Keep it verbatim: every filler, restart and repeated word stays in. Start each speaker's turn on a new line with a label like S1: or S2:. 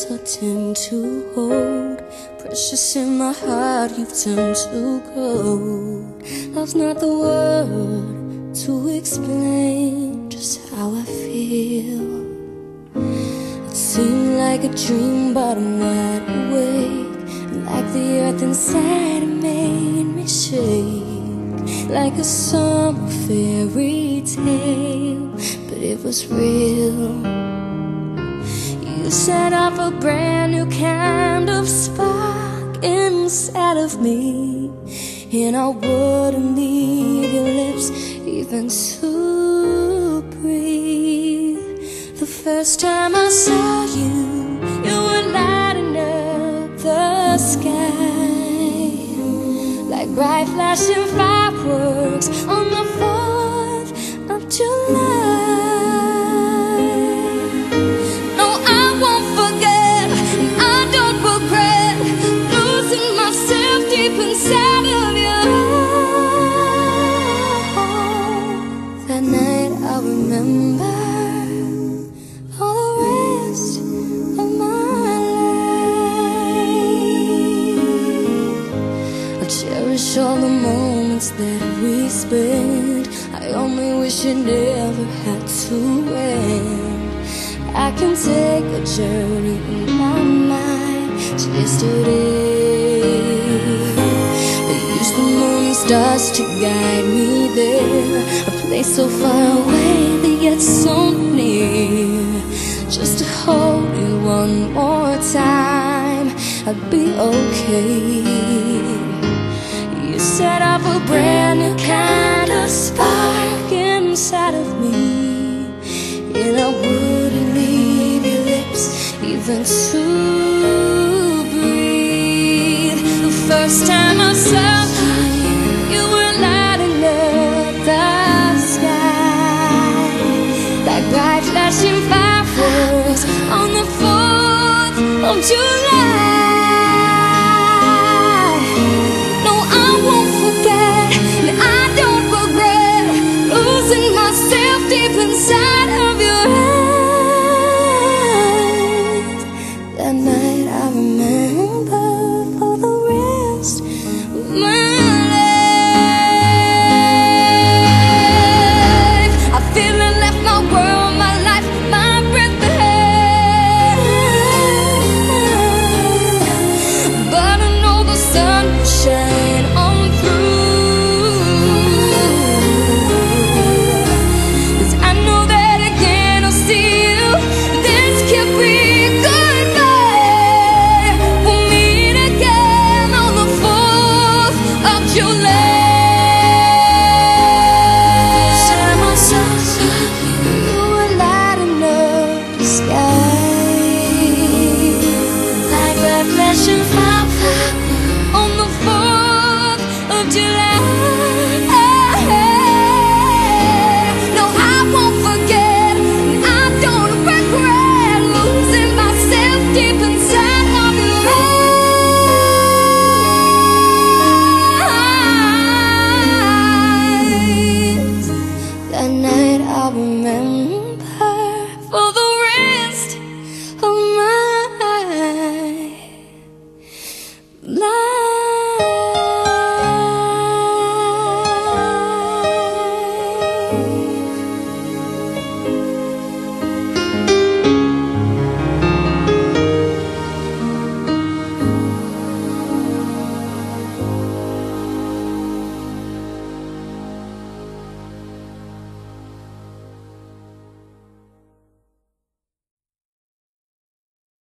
S1: so tend to hold, precious in my heart, you've turned to gold. Love's not the word to explain just how I feel. It seemed like a dream, but I'm wide awake. Like the earth inside, it made me shake. Like a summer fairy tale, but it was real. You set off a brand new kind of spark inside of me, and I wouldn't leave your lips even to breathe. The first time I saw you, you were lighting up the sky, like bright flashing fireworks on the fourth of July. Inside of you, that night I'll remember all the rest of my life. I'll cherish all the moments that we spent. I only wish it never had to end. I can take a journey in my mind to yesterday. The moon and stars to guide me there, a place so far away but yet so near. Just to hold you one more time, I'd be okay. You set off a brand new kind of spark inside of me, and I wouldn't leave your lips even to breathe. The first time I saw bright flashing fireworks on the fourth of July.